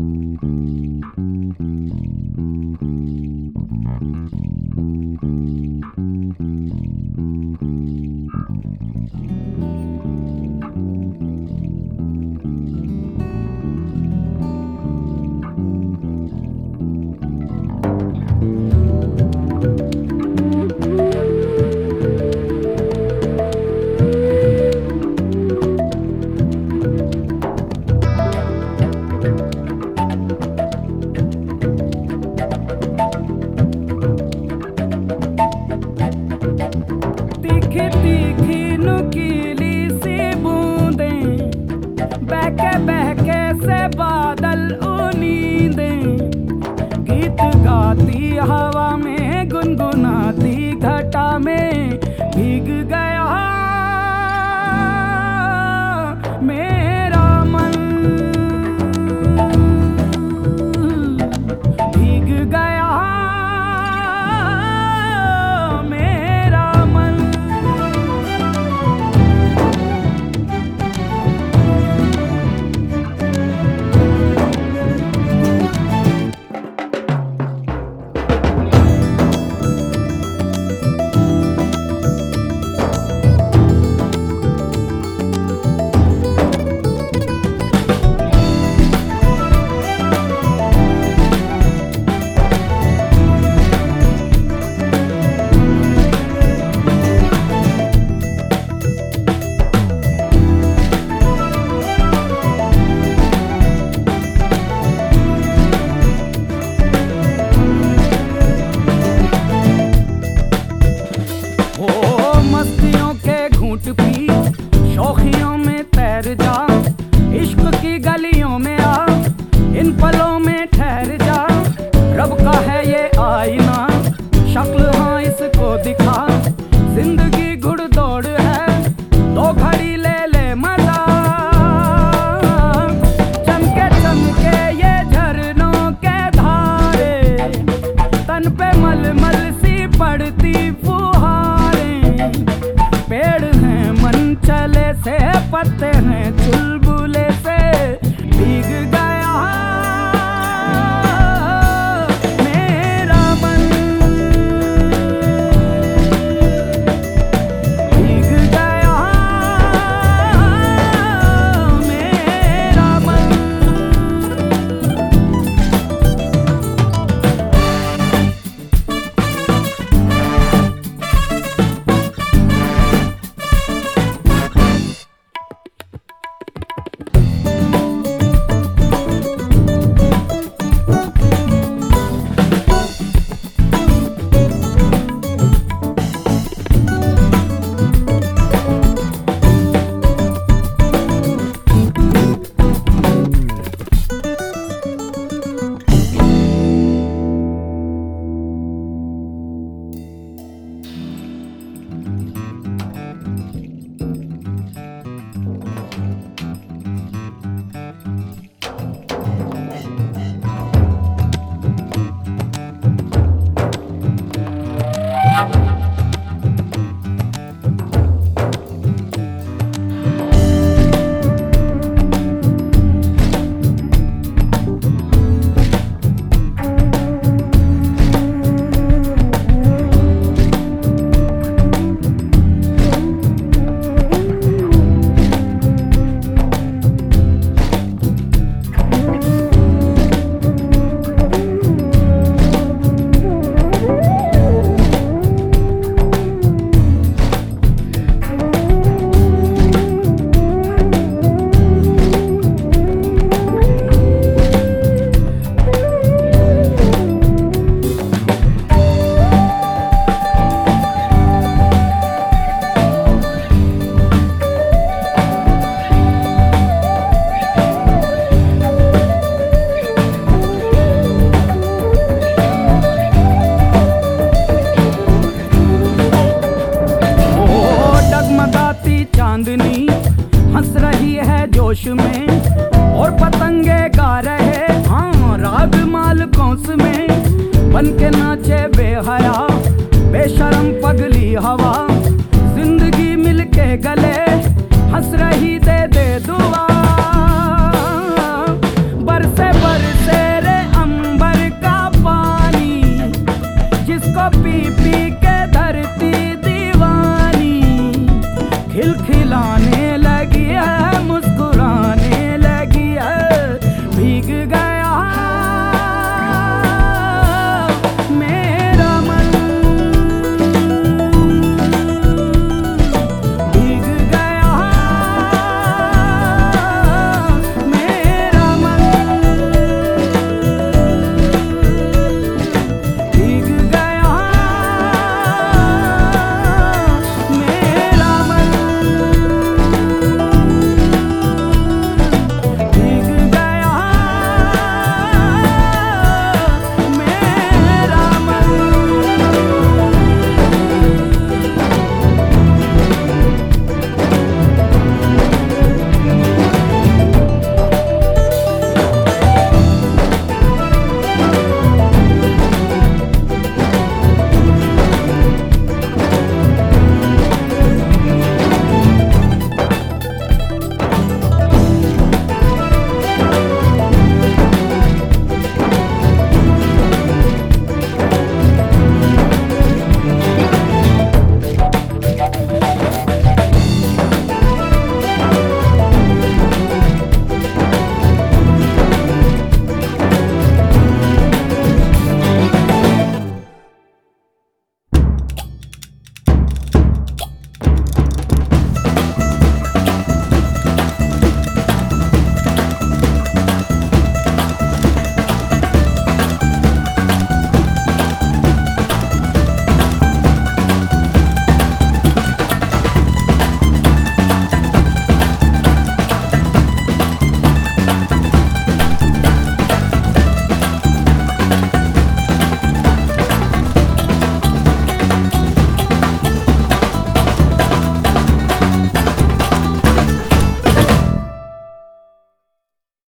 बहके से बादल उनींदें, गीत गाती हवा में गुनगुनाती घटा में भीग गया मेरा मन, भीग गया मेरा मन। शौखियों में तैर जा, इश्क की गलियों में आ, इन पलों में ठहर जा। रब का है ये आईना, शक्ल हाँ इसको दिखा। जिंदगी घुड़दौड़ है, दो घड़ी ले ले मजा। चमके चमके ये झरनों के धारे, तन पे मलमल सी पड़ती फुहारें। पेड़ हैं मन चले से, पत्ते हैं चुलबुले से, भीग गया मेरा मन, भीग गया मेरा मन। चांदनी हंस रही है जोश में, और पतंगे गा रहे हाँ राग माल कौस में। बन के नाचे बेहया बेशरम पगली हवा, जिंदगी मिलके गले